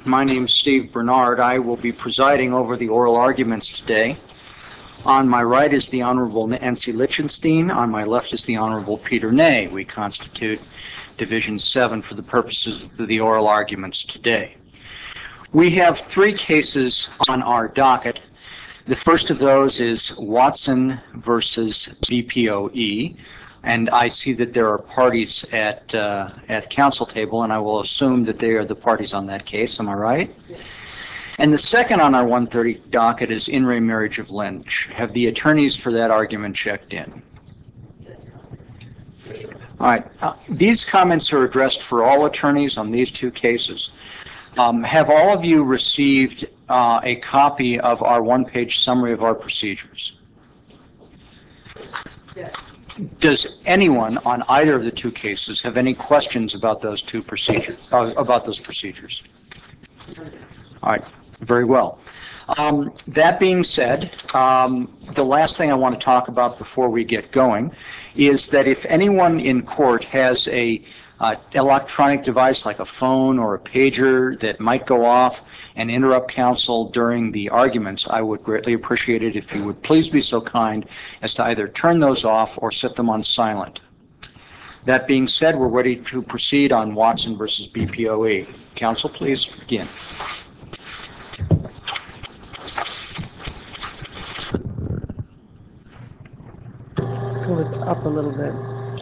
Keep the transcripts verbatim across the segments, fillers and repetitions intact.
My name's Steve Bernard. I will be presiding over the oral arguments today. On my right is the Honorable Nancy Lichtenstein. On my left is the Honorable Peter Ney. We constitute Division seven for the purposes of the oral arguments today. We have three cases on our docket. The first of those is Watson versus B P O E. And I see that there are parties at uh, at the council table, and I will assume that they are the parties on that case. Am I right? Yes. And the second on our one thirty docket is In re Marriage of Lynch. Have the attorneys for that argument checked in? Yes. All right. Uh, these comments are addressed for all attorneys on these two cases. Um, have all of you received uh, a copy of our one-page summary of our procedures? Yes. Does anyone on either of the two cases have any questions about those two procedures, uh, about those procedures? All right, very well. Um, that being said, um, the last thing I want to talk about before we get going is that if anyone in court has a uh, electronic device like a phone or a pager that might go off and interrupt counsel during the arguments, I would greatly appreciate it if you would please be so kind as to either turn those off or set them on silent. That being said, we're ready to proceed on Watson versus B P O E. Counsel, please begin. Let's go with up a little bit.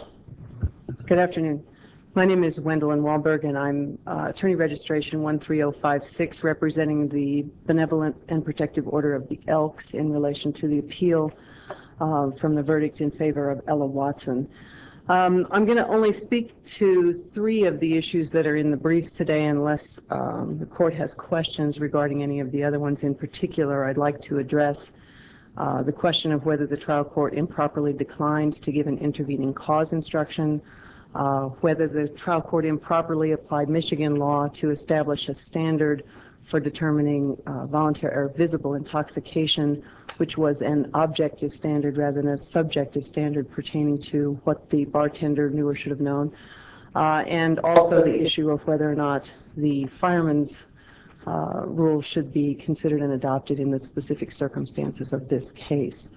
Good afternoon. My name is Wendelin Wahlberg, and I'm uh, attorney registration one three zero five six, representing the Benevolent and Protective Order of the Elks in relation to the appeal uh, from the verdict in favor of Ella Watson. Um, I'm going to only speak to three of the issues that are in the briefs today, unless um, the court has questions regarding any of the other ones in particular. I'd like to address uh, the question of whether the trial court improperly declined to give an intervening cause instruction, Uh, whether the trial court improperly applied Michigan law to establish a standard for determining uh, voluntary or visible intoxication, which was an objective standard rather than a subjective standard pertaining to what the bartender knew or should have known, uh, and also the issue of whether or not the fireman's uh, rule should be considered and adopted in the specific circumstances of this case.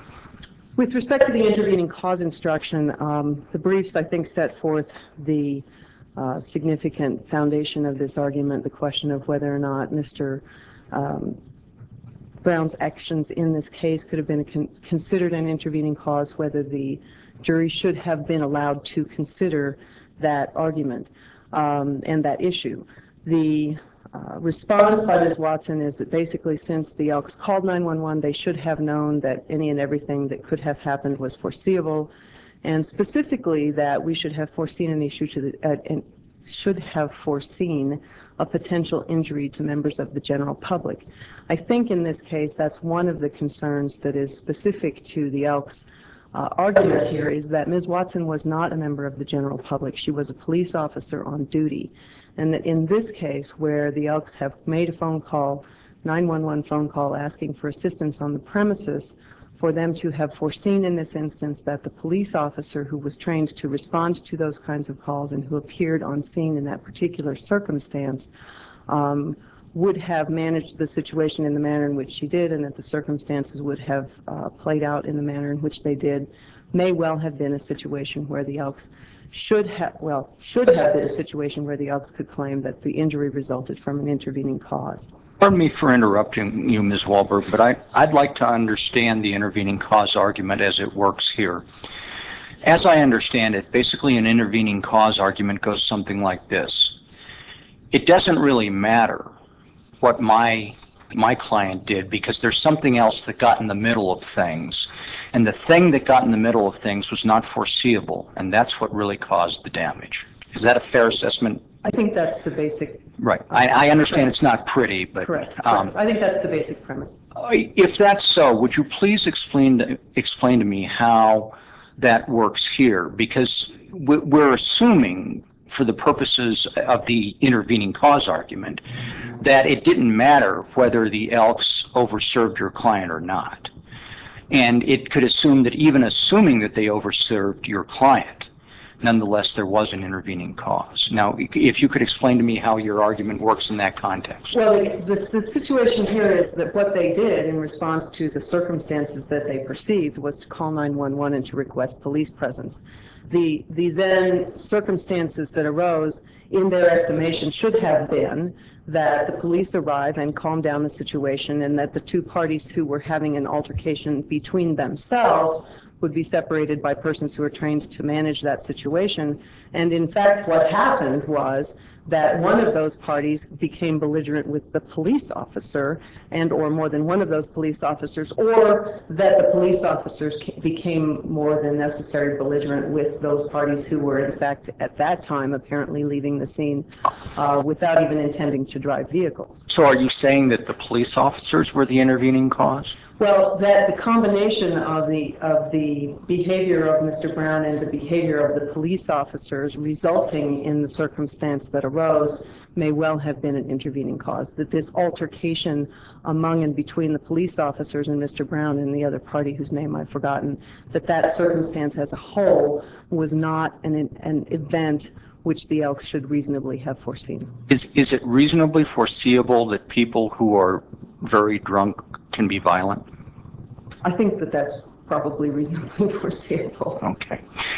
With respect to the intervening cause instruction, um, the briefs, I think, set forth the uh, significant foundation of this argument, the question of whether or not Mister Um, Brown's actions in this case could have been con considered an intervening cause, whether the jury should have been allowed to consider that argument um, and that issue. The Uh, response by Miz Watson is that basically, since the Elks called nine one one, they should have known that any and everything that could have happened was foreseeable, and specifically that we should have foreseen an issue to the uh, and should have foreseen a potential injury to members of the general public. I think in this case that's one of the concerns that is specific to the Elks. Uh, argument here is that Miz Watson was not a member of the general public. She was a police officer on duty. And that in this case, where the Elks have made a phone call, nine one one phone call, asking for assistance on the premises, for them to have foreseen in this instance that the police officer who was trained to respond to those kinds of calls and who appeared on scene in that particular circumstance um, would have managed the situation in the manner in which she did, and that the circumstances would have uh, played out in the manner in which they did, may well have been a situation where the Elks should have, well, should have been a situation where the Elks could claim that the injury resulted from an intervening cause. Pardon me for interrupting you, Miz Wahlberg, but I, I'd like to understand the intervening cause argument as it works here. As I understand it, basically an intervening cause argument goes something like this. It doesn't really matter what my my client did, because there's something else that got in the middle of things, and the thing that got in the middle of things was not foreseeable, and that's what really caused the damage. Is that a fair assessment? I think that's the basic. Right. I, I understand it's not pretty, but correct. Um, I think that's the basic premise. If that's so, would you please explain to, explain to me how that works here? Because we're assuming, for the purposes of the intervening cause argument, that it didn't matter whether the Elks overserved your client or not. And it could assume that even assuming that they overserved your client, Nonetheless, there was an intervening cause. Now, if you could explain to me how your argument works in that context. Well, the, the, the situation here is that what they did in response to the circumstances that they perceived was to call nine one one and to request police presence. The, the then circumstances that arose, in their estimation, should have been that the police arrive and calm down the situation, and that the two parties who were having an altercation between themselves would be separated by persons who are trained to manage that situation. And in fact, what happened was that one of those parties became belligerent with the police officer, and or more than one of those police officers, or that the police officers became more than necessary belligerent with those parties who were in fact at that time apparently leaving the scene uh, without even intending to drive vehicles. So are you saying that the police officers were the intervening cause? Well, that the combination of the of the behavior of Mister Brown and the behavior of the police officers resulting in the circumstance that arose may well have been an intervening cause. That this altercation among and between the police officers and Mister Brown and the other party whose name I've forgotten, that that circumstance as a whole was not an an event which the Elks should reasonably have foreseen. Is is it reasonably foreseeable that people who are very drunk can be violent? I think that that's probably reasonably foreseeable. Okay.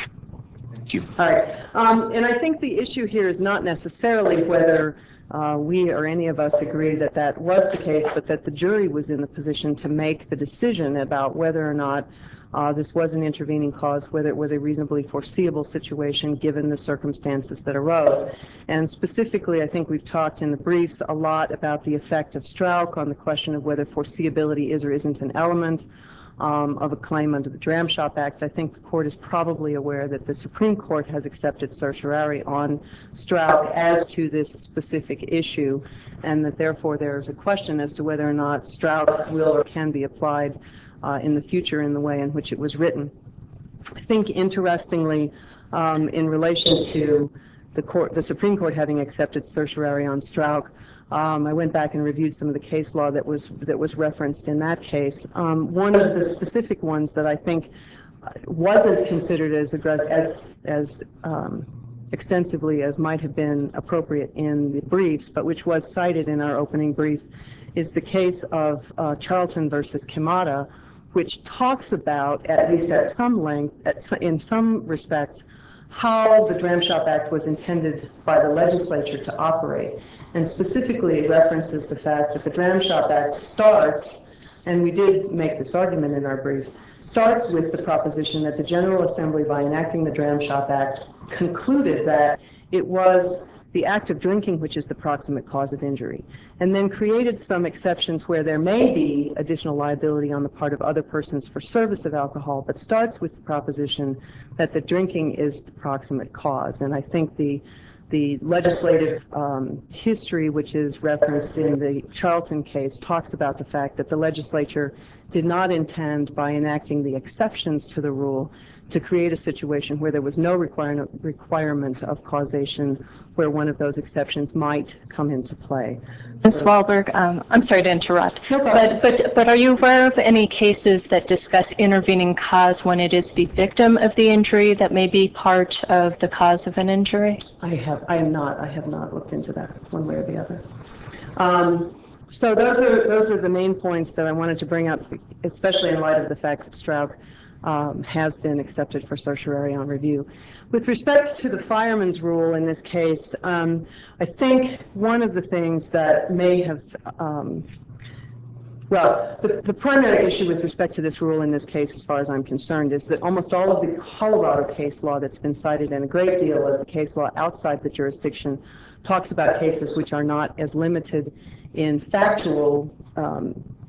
Thank you. All right. Um, and I think the issue here is not necessarily whether uh, we or any of us agree that that was the case, but that the jury was in the position to make the decision about whether or not uh, this was an intervening cause, whether it was a reasonably foreseeable situation given the circumstances that arose. And specifically, I think we've talked in the briefs a lot about the effect of Strauch on the question of whether foreseeability is or isn't an element Um, of a claim under the Dram Shop Act. I think the court is probably aware that the Supreme Court has accepted certiorari on Strauch as to this specific issue, and that therefore there is a question as to whether or not Strauch will or can be applied uh, in the future in the way in which it was written. I think, interestingly, um, in relation to the court, the Supreme Court having accepted certiorari on Strauch, Um, I went back and reviewed some of the case law that was that was referenced in that case. Um, one of the specific ones that I think wasn't considered as as as um, extensively as might have been appropriate in the briefs, but which was cited in our opening brief, is the case of uh, Charlton versus Kimata, which talks about, at least at some length, at, in some respects, how the Dram Shop Act was intended by the legislature to operate. And specifically, it references the fact that the Dram Shop Act starts, and we did make this argument in our brief, starts with the proposition that the General Assembly, by enacting the Dram Shop Act, concluded that it was the act of drinking which is the proximate cause of injury, and then created some exceptions where there may be additional liability on the part of other persons for service of alcohol, but starts with the proposition that the drinking is the proximate cause. And I think the The legislative um, history, which is referenced in the Charlton case, talks about the fact that the legislature did not intend, by enacting the exceptions to the rule, to create a situation where there was no requirement requirement of causation, where one of those exceptions might come into play. Miz Wahlberg, um, I'm sorry to interrupt, No but, but, but are you aware of any cases that discuss intervening cause when it is the victim of the injury that may be part of the cause of an injury? I have, I am not, I have not looked into that one way or the other. Um, so those are those are the main points that I wanted to bring up, especially in light of the fact that Strauch um, has been accepted for certiorari on review. With respect to the fireman's rule in this case, um, I think one of the things that may have um, Well, the, the primary issue with respect to this rule in this case, as far as I'm concerned, is that almost all of the Colorado case law that's been cited, and a great deal of the case law outside the jurisdiction, talks about cases which are not as limited in factual um,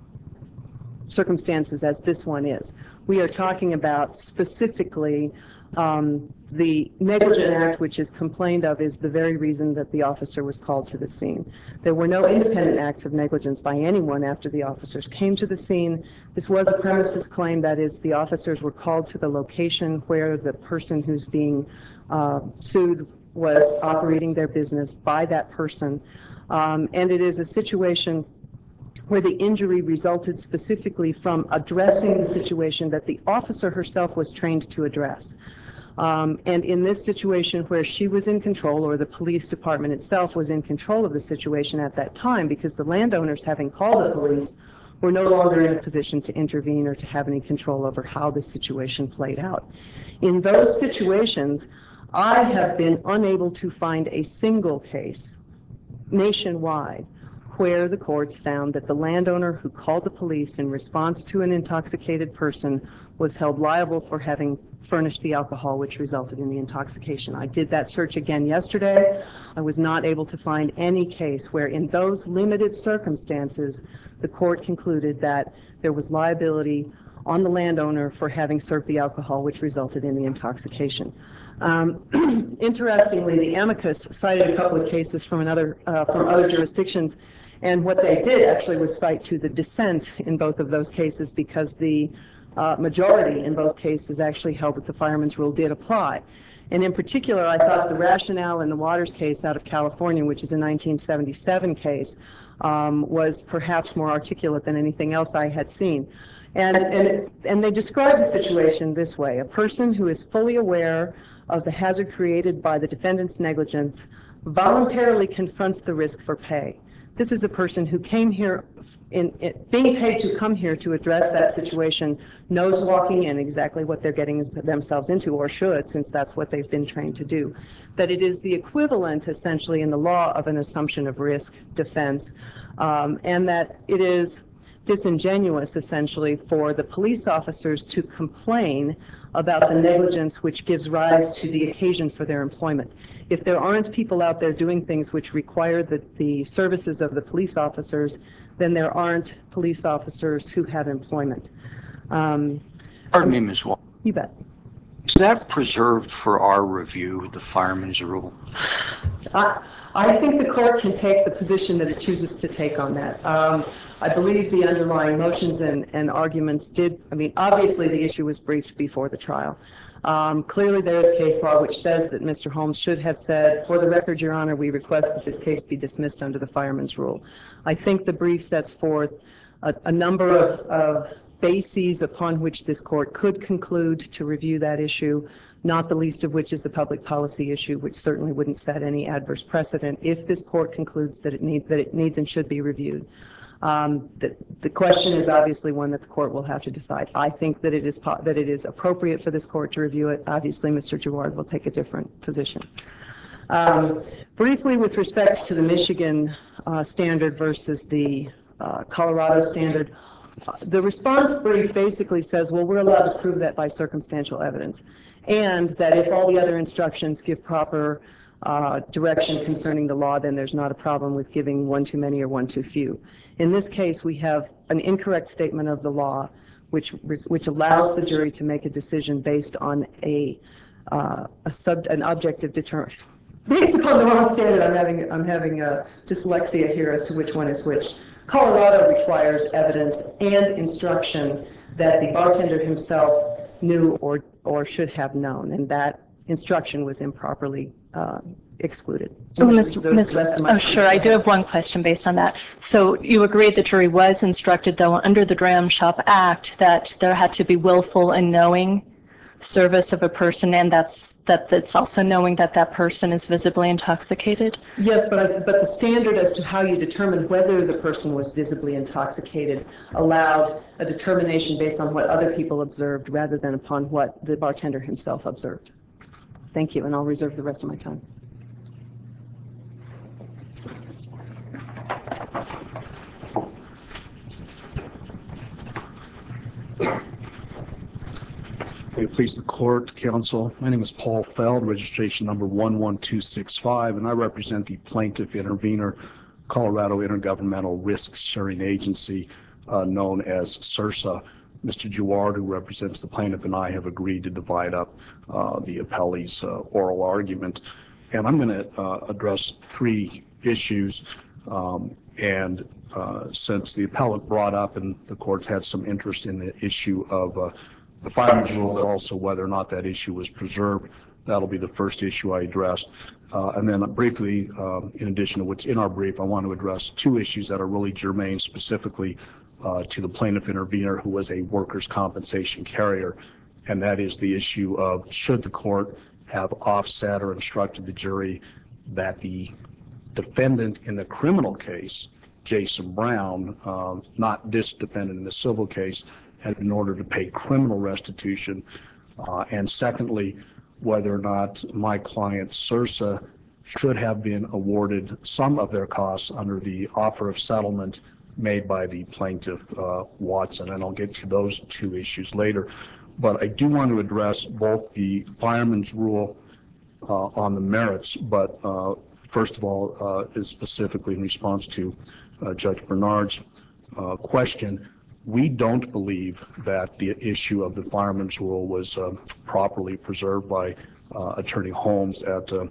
circumstances as this one is. We are talking about specifically um, the negligent act which is complained of is the very reason that the officer was called to the scene. There were no independent acts of negligence by anyone after the officers came to the scene. This was a premises claim, that is, the officers were called to the location where the person who's being uh, sued was operating their business by that person. Um, and it is a situation where the injury resulted specifically from addressing the situation that the officer herself was trained to address. Um, and in this situation where she was in control, or the police department itself was in control of the situation at that time, because the landowners, having called the police, were no longer in a position to intervene or to have any control over how the situation played out. In those situations, I have been unable to find a single case nationwide where the courts found that the landowner who called the police in response to an intoxicated person was held liable for having furnished the alcohol which resulted in the intoxication. I did that search again yesterday. I was not able to find any case where in those limited circumstances the court concluded that there was liability on the landowner for having served the alcohol which resulted in the intoxication. Um, interestingly, the amicus cited a couple of cases from another uh, from other jurisdictions, and what they did actually was cite to the dissent in both of those cases, because the uh, majority in both cases actually held that the fireman's rule did apply. And in particular, I thought the rationale in the Waters case out of California, which is a nineteen seventy-seven case, um, was perhaps more articulate than anything else I had seen. And, and, and they describe the situation this way: a person who is fully aware of the hazard created by the defendant's negligence voluntarily confronts the risk for pay. This is a person who came here, in, in, being paid to come here to address that situation, knows walking in exactly what they're getting themselves into, or should, since that's what they've been trained to do. That it is the equivalent, essentially, in the law of an assumption of risk defense, um, and that it is disingenuous, essentially, for the police officers to complain about the negligence which gives rise to the occasion for their employment. If there aren't people out there doing things which require the, the services of the police officers, then there aren't police officers who have employment. Um, Pardon me, Miz Wall. you bet. Is that preserved for our review, the fireman's rule? I, I think the court can take the position that it chooses to take on that. Um, I believe the underlying motions and, and arguments did, I mean, obviously the issue was briefed before the trial. Um, clearly there is case law which says that Mister Holmes should have said, for the record, Your Honor, we request that this case be dismissed under the fireman's rule. I think the brief sets forth a, a number of, of bases upon which this court could conclude to review that issue, not the least of which is the public policy issue, which certainly wouldn't set any adverse precedent if this court concludes that it, need, that it needs and should be reviewed. Um, the, the question is obviously one that the court will have to decide. I think that it is po that it is appropriate for this court to review it. Obviously, Mister Girouard will take a different position. Um, briefly, with respect to the Michigan uh, standard versus the uh, Colorado standard, uh, the response brief basically says, well, we're allowed to prove that by circumstantial evidence, and that if all the other instructions give proper Uh, direction concerning the law, then there's not a problem with giving one too many or one too few. In this case, we have an incorrect statement of the law, which which allows the jury to make a decision based on a uh, a sub an objective determination. Based upon the wrong standard, I'm having I'm having a dyslexia here as to which one is which. Colorado requires evidence and instruction that the bartender himself knew or or should have known, and that instruction was improperly uh, excluded. So, Miz Miz Oh, sure. I do have one question based on that. So you agreed the jury was instructed, though, under the Dram Shop Act, that there had to be willful and knowing service of a person, and that's that that's also knowing that that person is visibly intoxicated? Yes, but I, but the standard as to how you determine whether the person was visibly intoxicated allowed a determination based on what other people observed rather than upon what the bartender himself observed. Thank you, and I'll reserve the rest of my time. May it please the court, counsel. My name is Paul Feld, registration number one one two six five, and I represent the plaintiff intervener, Colorado Intergovernmental Risk Sharing Agency, uh, known as CIRSA. Mister Girouard, who represents the plaintiff, and I have agreed to divide up uh, the appellee's uh, oral argument. And I'm going to uh, address three issues. Um, and uh, since the appellant brought up and the court had some interest in the issue of uh, the fireman's rule, but also whether or not that issue was preserved, that'll be the first issue I addressed. Uh, and then briefly, um, in addition to what's in our brief, I want to address two issues that are really germane specifically Uh, to the plaintiff intervener, who was a workers' compensation carrier. and that is the issue of should the court have offset or instructed the jury that the defendant in the criminal case, Jason Brown, uh, not this defendant in the civil case, had been ordered to pay criminal restitution, uh, and secondly, whether or not my client Sursa should have been awarded some of their costs under the offer of settlement made by the plaintiff, uh, Watson, and I'll get to those two issues later. But I do want to address both the fireman's rule uh, on the merits, but uh, first of all, uh, is specifically in response to uh, Judge Bernard's uh, question. We don't believe that the issue of the fireman's rule was uh, properly preserved by uh, Attorney Holmes at uh,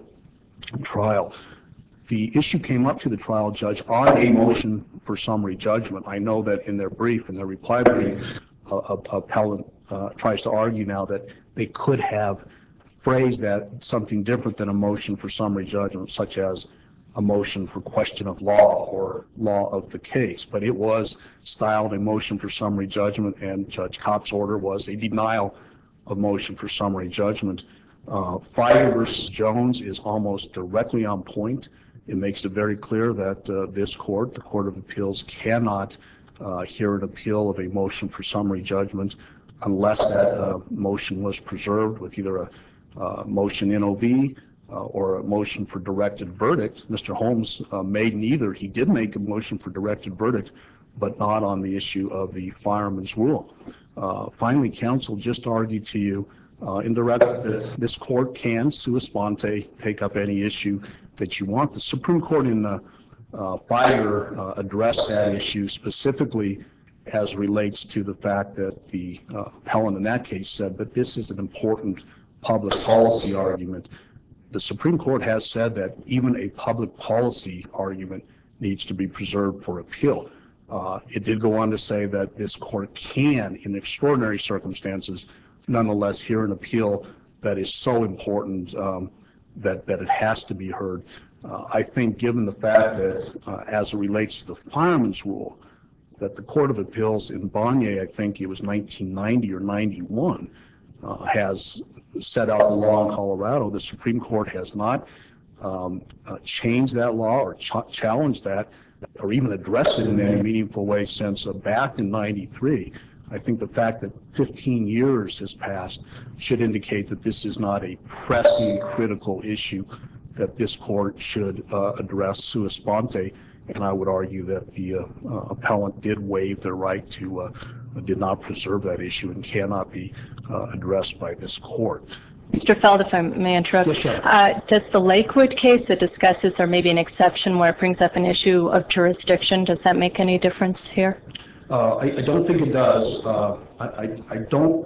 trial. The issue came up to the trial judge on a motion for summary judgment. I know that in their brief, in their reply brief, uh, appellant uh, tries to argue now that they could have phrased that something different than a motion for summary judgment, such as a motion for question of law or law of the case. But it was styled a motion for summary judgment, and Judge Kopp's order was a denial of motion for summary judgment. Uh, Fire versus Jones is almost directly on point. It makes it very clear that uh, this court, the Court of Appeals, cannot uh, hear an appeal of a motion for summary judgment unless that uh, motion was preserved with either a uh, motion N O V uh, or a motion for directed verdict. Mister Holmes uh, made neither. He did make a motion for directed verdict, but not on the issue of the fireman's rule. Uh, finally, counsel just argued to you Uh, in the record that this court can, sua sponte, take up any issue that you want. The Supreme Court in the uh, Fire uh, addressed that issue specifically as relates to the fact that the uh, appellant in that case said that this is an important public policy argument. The Supreme Court has said that even a public policy argument needs to be preserved for appeal. Uh, it did go on to say that this court can, in extraordinary circumstances, nonetheless hear an appeal that is so important um, that, that it has to be heard. Uh, I think given the fact that uh, as it relates to the fireman's rule, that the Court of Appeals in Bonnier, I think it was nineteen ninety or ninety-one, uh, has set out the law in Colorado. The Supreme Court has not um, uh, changed that law or ch challenged that or even addressed it in any meaningful way since uh, back in ninety-three. I think the fact that fifteen years has passed should indicate that this is not a pressing, critical issue that this court should uh, address sua sponte, and I would argue that the uh, uh, appellant did waive their right to, uh, did not preserve that issue and cannot be uh, addressed by this court. Mister Feld, if I may interrupt, yes, sure. uh, does the Lakewood case that discusses there may be an exception where it brings up an issue of jurisdiction, does that make any difference here? Uh, I, I don't think it does. Uh, I, I, I don't.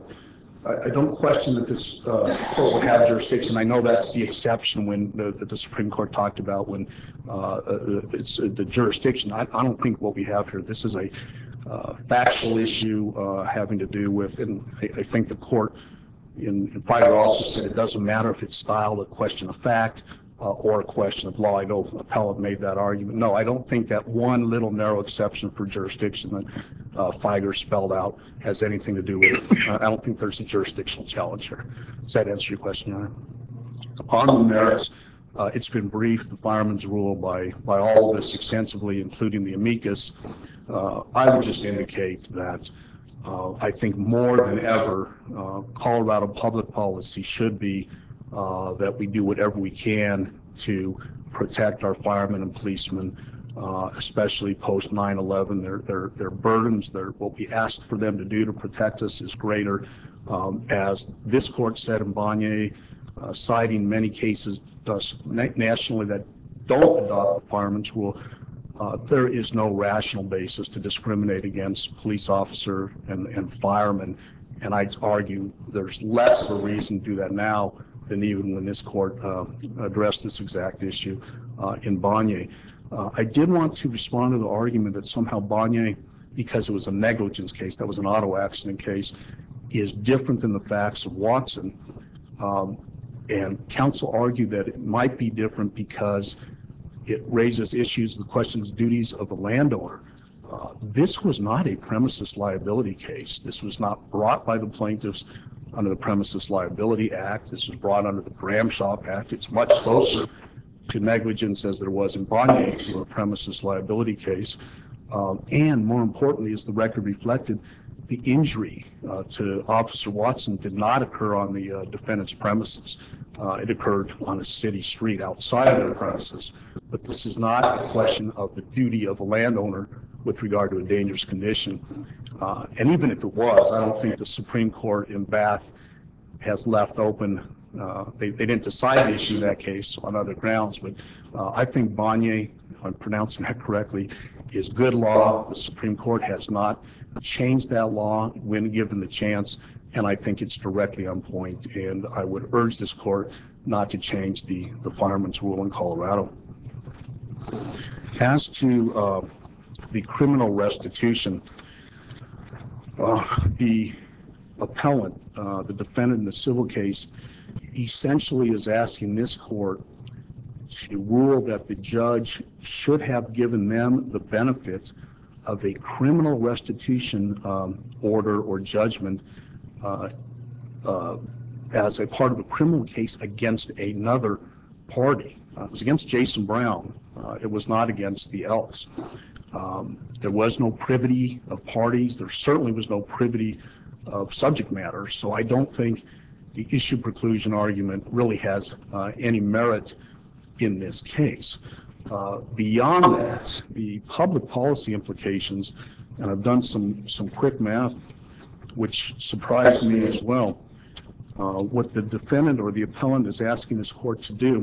I don't question that this uh, court will have jurisdiction. I know that's the exception when the, that the Supreme Court talked about when uh, it's uh, the jurisdiction. I, I don't think what we have here. This is a uh, factual issue uh, having to do with, and I, I think the court in, in Fire also said it doesn't matter if it's styled a question of fact uh, or a question of law. I know appellant made that argument. No, I don't think that one little narrow exception for jurisdiction that uh, Figer spelled out has anything to do with it. Uh, I don't think there's a jurisdictional challenge here. Does that answer your question, Your Honor? On the merits, uh, it's been briefed, the fireman's rule, by, by all of us extensively, including the amicus. Uh, I would just indicate that uh, I think more than ever, uh, Colorado public policy should be Uh, that we do whatever we can to protect our firemen and policemen, uh, especially post nine eleven. Their, their, their burdens, their, what we asked for them to do to protect us is greater. Um, as this court said in Bonnier, uh, citing many cases uh, nationally that don't adopt the fireman's rule, uh, there is no rational basis to discriminate against police officer and, and firemen. And I'd argue there's less of a reason to do that now than even when this court uh, addressed this exact issue uh, in Bonnier. Uh, I did want to respond to the argument that somehow Bonnier, because it was a negligence case, that was an auto accident case, is different than the facts of Watson. Um, and counsel argued that it might be different because it raises issues, the questions, duties of a landowner. Uh, this was not a premises liability case. This was not brought by the plaintiffs under the Premises Liability Act. This was brought under the Dram Shop Act. It's much closer to negligence as there was in Bonnier for a premises liability case. Um, and more importantly, as the record reflected, the injury uh, to Officer Watson did not occur on the uh, defendant's premises. Uh, it occurred on a city street outside of their premises. But this is not a question of the duty of a landowner with regard to a dangerous condition. Uh, and even if it was, I don't think the Supreme Court in Bath has left open. Uh, they, they didn't decide the issue in that case on other grounds, but uh, I think Bonnier, if I'm pronouncing that correctly, is good law. The Supreme Court has not changed that law when given the chance, and I think it's directly on point, and I would urge this court not to change the, the fireman's rule in Colorado. As to uh, the criminal restitution, uh, the appellant, uh, the defendant in the civil case, essentially is asking this court to rule that the judge should have given them the benefit of a criminal restitution um, order or judgment uh, uh, as a part of a criminal case against another party. Uh, it was against Jason Brown. Uh, it was not against the Elks. Um, there was no privity of parties. There certainly was no privity of subject matter. So I don't think the issue preclusion argument really has uh, any merit in this case. Uh, beyond that, the public policy implications, and I've done some, some quick math, which surprised me as well. Uh, what the defendant or the appellant is asking this court to do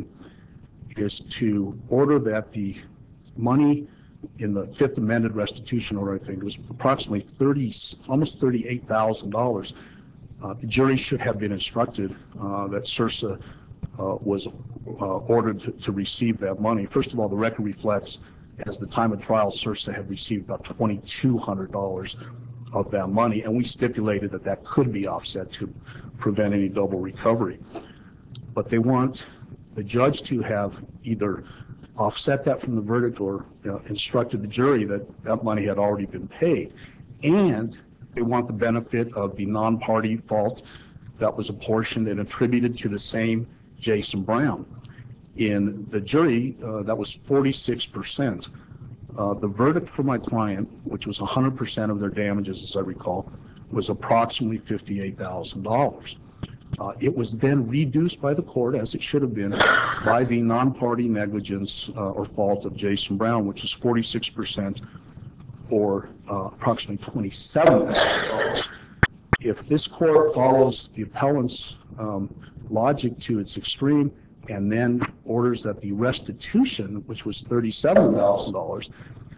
is to order that the money in the Fifth Amended Restitution Order, I think it was approximately thirty, almost thirty-eight thousand dollars. Uh, the jury should have been instructed uh, that Sursa uh, was uh, ordered to, to receive that money. First of all, the record reflects, as the time of trial, Sursa had received about twenty-two hundred dollars of that money, and we stipulated that that could be offset to prevent any double recovery. But they want the judge to have either offset that from the verdict or you know, instructed the jury that that money had already been paid. And they want the benefit of the non-party fault that was apportioned and attributed to the same Jason Brown. In the jury, uh, that was forty-six percent. Uh, the verdict for my client, which was one hundred percent of their damages, as I recall, was approximately fifty-eight thousand dollars. Uh, it was then reduced by the court, as it should have been, by the non-party negligence uh, or fault of Jason Brown, which was forty-six percent or uh, approximately twenty-seven thousand dollars. If this court follows the appellant's um, logic to its extreme and then orders that the restitution, which was thirty-seven thousand dollars,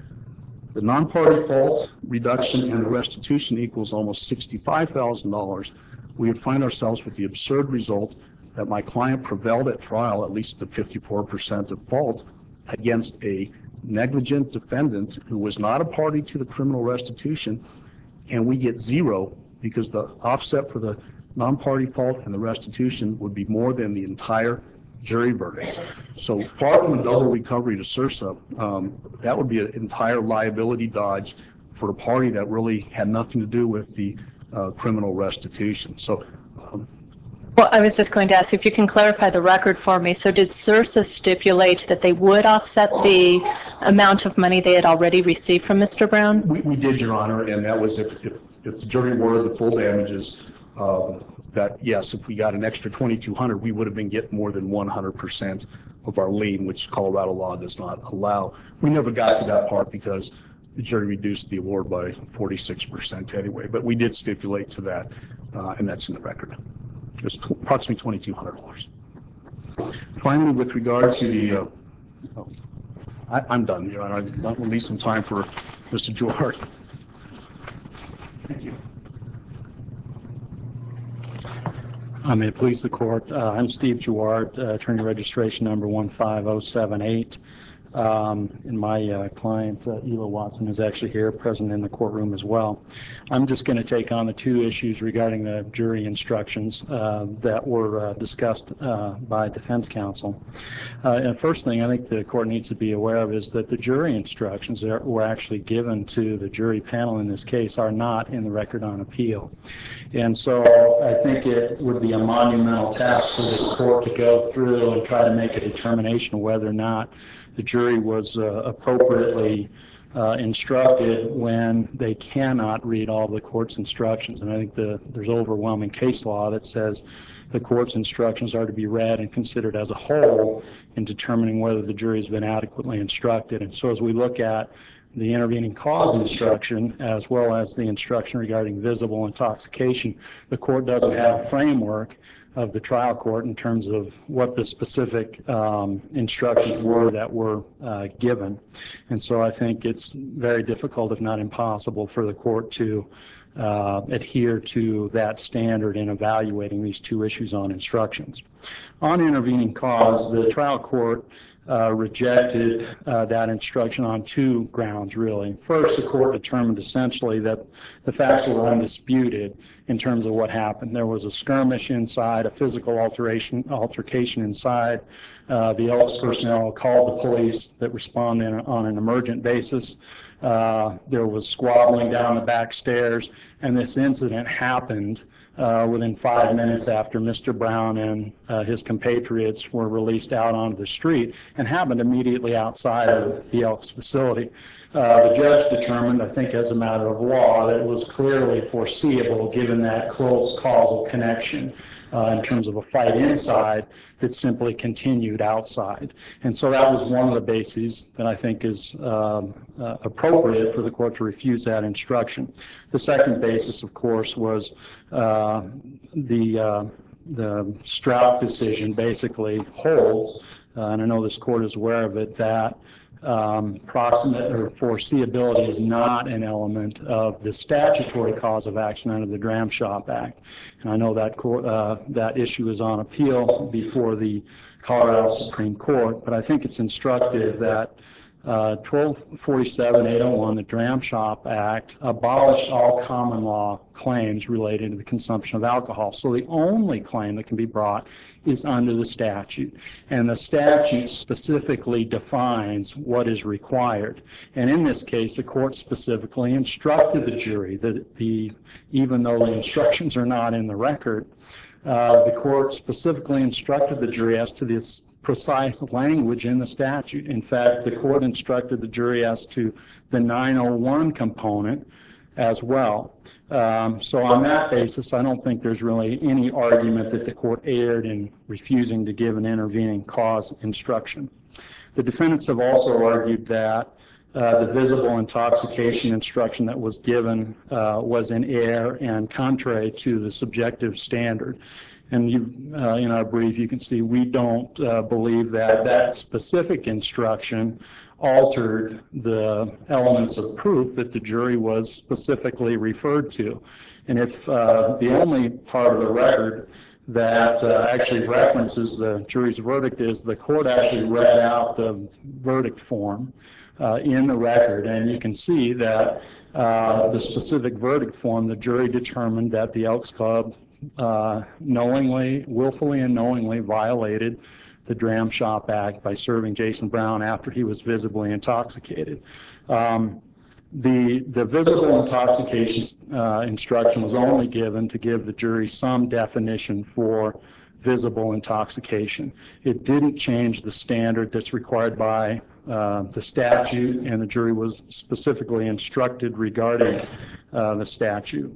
the non-party fault reduction and the restitution equals almost sixty-five thousand dollars, we would find ourselves with the absurd result that my client prevailed at trial, at least to fifty-four percent of fault, against a negligent defendant who was not a party to the criminal restitution, and we get zero because the offset for the non-party fault and the restitution would be more than the entire jury verdict. So far from a double recovery to Sursa, um, that would be an entire liability dodge for a party that really had nothing to do with the uh, criminal restitution. So, um, Well, I was just going to ask if you can clarify the record for me. So did Sursa stipulate that they would offset the amount of money they had already received from Mister Brown? we, we did, Your Honor, and that was if, if, if the jury awarded the full damages, um, that yes, if we got an extra twenty-two hundred dollars, we would have been getting more than one hundred percent of our lien, which Colorado law does not allow. We never got to that part because the jury reduced the award by forty-six percent anyway, but we did stipulate to that, uh, and that's in the record. It was t- approximately twenty-two hundred dollars. Finally, with regard to the, uh, oh, I, I'm done, Your Honor. I'm going to leave some time for Mister Jouhart. Thank you. I may please the court. Uh, I'm Steve Jouhart, uh, attorney registration number one five oh seven eight. Um, and my uh, client, uh, Ela Watson, is actually here, present in the courtroom as well. I'm just going to take on the two issues regarding the jury instructions uh, that were uh, discussed uh, by defense counsel. Uh, and first thing I think the court needs to be aware of is that the jury instructions that were actually given to the jury panel in this case are not in the record on appeal. And so I think it would be a monumental task for this court to go through and try to make a determination of whether or not the jury was uh, appropriately uh, instructed when they cannot read all the court's instructions. And I think the, there's overwhelming case law that says the court's instructions are to be read and considered as a whole in determining whether the jury has been adequately instructed. And so as we look at the intervening cause instruction as well as the instruction regarding visible intoxication, the court doesn't have a framework of the trial court in terms of what the specific um, instructions were that were uh, given. And so I think it's very difficult, if not impossible, for the court to uh, adhere to that standard in evaluating these two issues on instructions. On intervening cause, the trial court Uh, rejected uh, that instruction on two grounds, really. First, the court determined essentially that the facts were undisputed in terms of what happened. There was a skirmish inside, a physical alteration, altercation inside. Uh, the Elks personnel called the police that responded on an emergent basis. Uh, there was squabbling down the back stairs, and this incident happened uh, within five minutes after Mister Brown and uh, his compatriots were released out onto the street, and happened immediately outside of the Elks facility. Uh, the judge determined, I think as a matter of law, that it was clearly foreseeable given that close causal connection uh, in terms of a fight inside that simply continued outside. And so that was one of the bases that I think is um, uh, appropriate for the court to refuse that instruction. The second basis, of course, was uh, the uh, the Strout decision basically holds, uh, and I know this court is aware of it, that um, proximate or foreseeability is not an element of the statutory cause of action under the Dram Shop Act. And I know that court, uh, that issue is on appeal before the Colorado Supreme Court, but I think it's instructive that Uh, twelve forty-seven eight oh one, the Dram Shop Act, abolished all common law claims related to the consumption of alcohol. So the only claim that can be brought is under the statute. And the statute specifically defines what is required. And in this case, the court specifically instructed the jury that the, even though the instructions are not in the record, uh, the court specifically instructed the jury as to this precise language in the statute. In fact, the court instructed the jury as to the nine oh one component as well. Um, so on that basis, I don't think there's really any argument that the court erred in refusing to give an intervening cause instruction. The defendants have also argued that Uh, the visible intoxication instruction that was given uh, was in error and contrary to the subjective standard. And you, uh, in our brief, you can see we don't uh, believe that that specific instruction altered the elements of proof that the jury was specifically referred to. And if uh, the only part of the record that uh, actually references the jury's verdict is the court actually read out the verdict form uh, in the record, and you can see that uh, the specific verdict form, the jury determined that the Elks Club uh, knowingly, willfully and knowingly violated the Dram Shop Act by serving Jason Brown after he was visibly intoxicated. Um, the, the visible intoxication uh, instruction was only given to give the jury some definition for visible intoxication. It didn't change the standard that's required by uh, the statute, and the jury was specifically instructed regarding uh, the statute.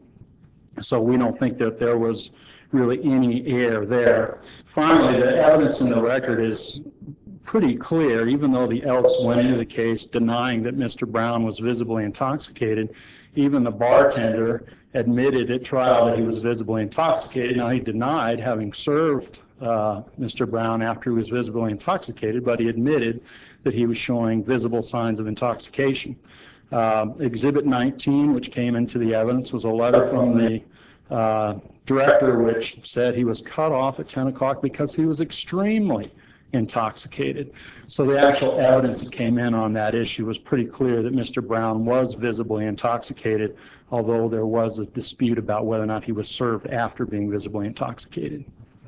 So we don't think that there was really any error there. Finally, the evidence in the record is pretty clear. Even though the Elks went into the case denying that Mister Brown was visibly intoxicated, even the bartender admitted at trial that he was visibly intoxicated. Now, he denied having served uh, Mister Brown after he was visibly intoxicated, but he admitted that he was showing visible signs of intoxication. Uh, Exhibit nineteen, which came into the evidence, was a letter from the uh, director which said he was cut off at ten o'clock because he was extremely intoxicated. So the actual evidence that came in on that issue was pretty clear that Mister Brown was visibly intoxicated, although there was a dispute about whether or not he was served after being visibly intoxicated.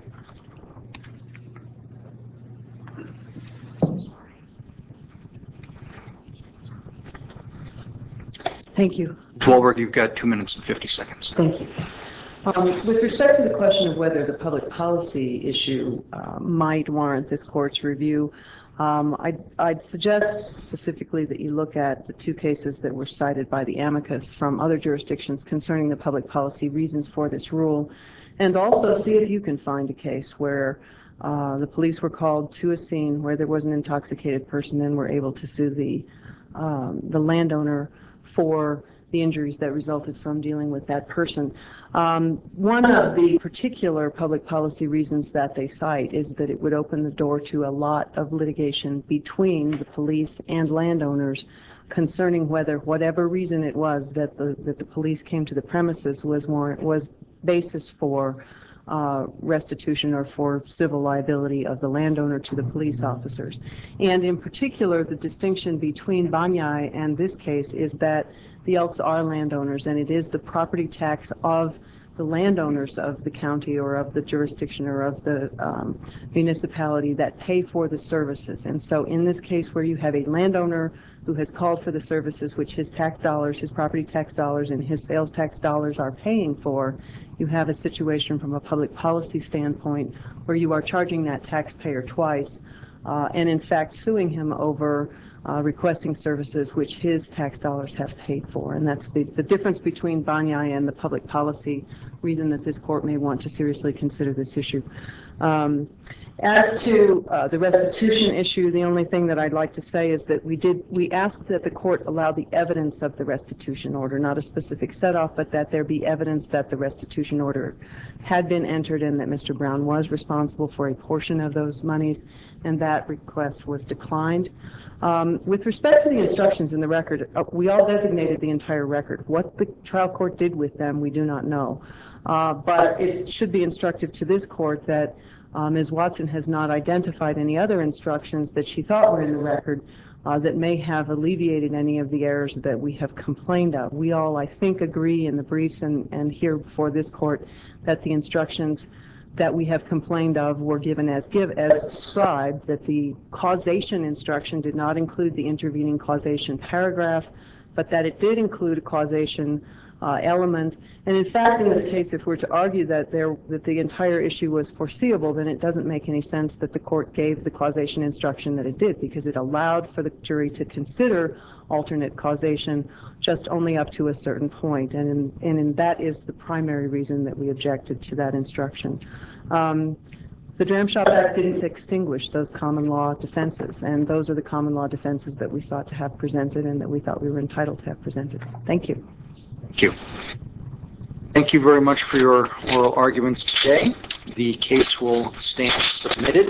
Thank you. Miz Wahlberg, you've got two minutes and fifty seconds. Thank you. Um, with respect to the question of whether the public policy issue uh, might warrant this court's review, um, I'd, I'd suggest specifically that you look at the two cases that were cited by the amicus from other jurisdictions concerning the public policy reasons for this rule, and also see if you can find a case where uh, the police were called to a scene where there was an intoxicated person and were able to sue the, um, the landowner for the injuries that resulted from dealing with that person. Um, one of the particular public policy reasons that they cite is that it would open the door to a lot of litigation between the police and landowners concerning whether whatever reason it was that the that the police came to the premises was warrant was basis for Uh, restitution or for civil liability of the landowner to the police officers. And in particular, the distinction between Banyai and this case is that the Elks are landowners, and it is the property tax of the landowners of the county or of the jurisdiction or of the um, municipality that pay for the services. And so in this case where you have a landowner who has called for the services which his tax dollars, his property tax dollars, and his sales tax dollars are paying for, you have a situation from a public policy standpoint where you are charging that taxpayer twice uh, and in fact suing him over uh, requesting services which his tax dollars have paid for. And that's the, the difference between Banyai and the public policy reason that this court may want to seriously consider this issue. Um, As to uh, the restitution issue, the only thing that I'd like to say is that we did, we asked that the court allow the evidence of the restitution order, not a specific set-off, but that there be evidence that the restitution order had been entered and that Mister Brown was responsible for a portion of those monies, and that request was declined. Um, with respect to the instructions in the record, uh, we all designated the entire record. What the trial court did with them, we do not know. Uh, but it should be instructive to this court that Uh, Miz Watson has not identified any other instructions that she thought were in the record uh, that may have alleviated any of the errors that we have complained of. We all, I think, agree in the briefs and, and here before this court that the instructions that we have complained of were given as give as described, that the causation instruction did not include the intervening causation paragraph, but that it did include a causation Uh, element. And in fact, in this case, if we're to argue that there that the entire issue was foreseeable, then it doesn't make any sense that the court gave the causation instruction that it did, because it allowed for the jury to consider alternate causation just only up to a certain point. And in, and in that is the primary reason that we objected to that instruction. Um, The Dram Shop Act didn't extinguish those common law defenses, and those are the common law defenses that we sought to have presented and that we thought we were entitled to have presented. Thank you. Thank you. Thank you very much for your oral arguments today. The case will stand submitted.